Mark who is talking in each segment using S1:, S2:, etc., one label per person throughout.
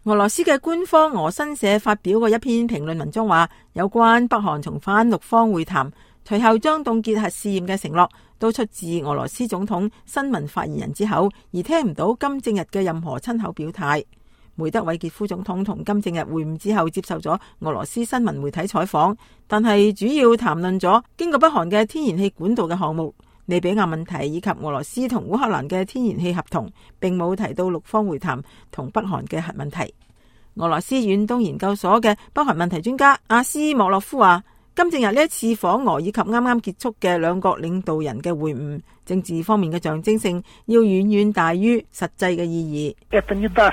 S1: 俄羅斯嘅官方俄新社發表過一篇評論文章話，有關北韓重返六方會談，隨後將凍結核試驗嘅承諾，都出自俄羅斯總統新聞發言人之口，而聽唔到金正日嘅任何親口表態。梅德韋傑夫總統同金正日會晤之後，接受咗俄羅斯新聞媒體採訪，但係主要談論咗經過北韓嘅天然氣管道嘅項目、利比亞問題以及俄羅斯同烏克蘭嘅天然氣合同，並冇提到六方會談同北韓嘅核問題。俄羅斯遠東研究所嘅北韓問題專家阿斯莫洛夫話，金正日呢一次訪俄以及啱啱結束嘅兩國領導人嘅會晤，政治方面嘅象徵性要遠遠大於實際嘅意義。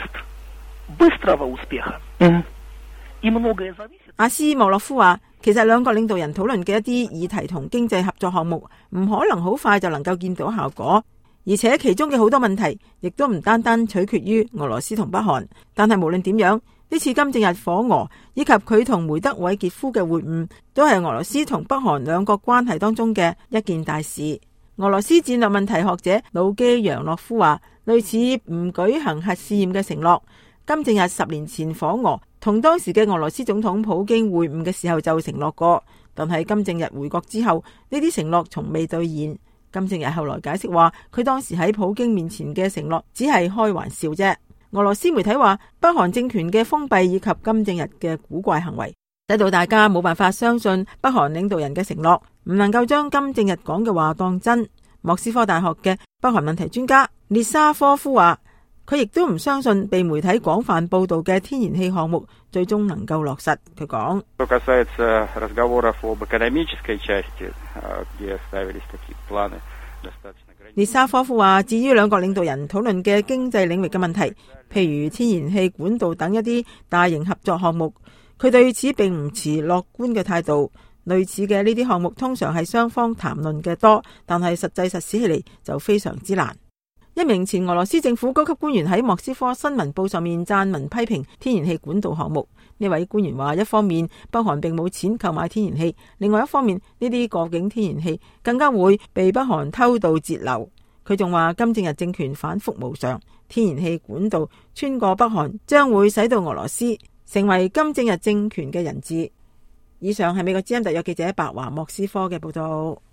S1: 阿斯莫洛夫話，其實兩國領導人討論嘅一啲議題同經濟合作項目唔可能好快就能夠見到效果，而且其中嘅好多問題亦都唔單單取決於俄羅斯同北韓。但係無論點樣，呢次金正日訪俄以及佢同梅德韋傑夫嘅會晤，都係俄羅斯同北韓兩國關係當中嘅一件大事。俄羅斯戰略問題學者魯基揚諾夫話，類似唔舉行核試驗嘅承諾，金正日10年前訪俄同當時嘅俄羅斯總統普京會晤嘅時候就承諾過，但係金正日回國之後，呢啲承諾從未兌現。金正日後來解釋話，佢當時喺普京面前嘅承諾只係開玩笑啫。俄羅斯媒體話，北韓政權嘅封閉以及金正日嘅古怪行為，使到大家冇辦法相信北韓領導人嘅承諾，唔能夠將金正日講嘅話當真。莫斯科大學嘅北韓問題專家列沙科夫話，佢亦都唔相信被媒體廣泛報道嘅天然氣項目最終能夠落實。佢講，列沙科夫話，至於兩國領導人討論嘅經濟領域嘅問題，譬如天然氣管道等一啲大型合作項目，佢對此並唔持樂觀嘅態度。類似嘅呢啲項目通常係雙方談論嘅多，但係實際實施起嚟就非常之難。一名前俄羅斯政府高級官員喺莫斯科新聞報上面撰文批評天然氣管道項目。呢位官員話，一方面北韓並冇錢購買天然氣，另外一方面呢啲過境天然氣更加會被北韓偷渡截流。佢仲話，金正日政權反覆無常，天然氣管道穿過北韓將會使到俄羅斯成為金正日政權嘅人質。以上係美國之音特約記者白華莫斯科嘅報道。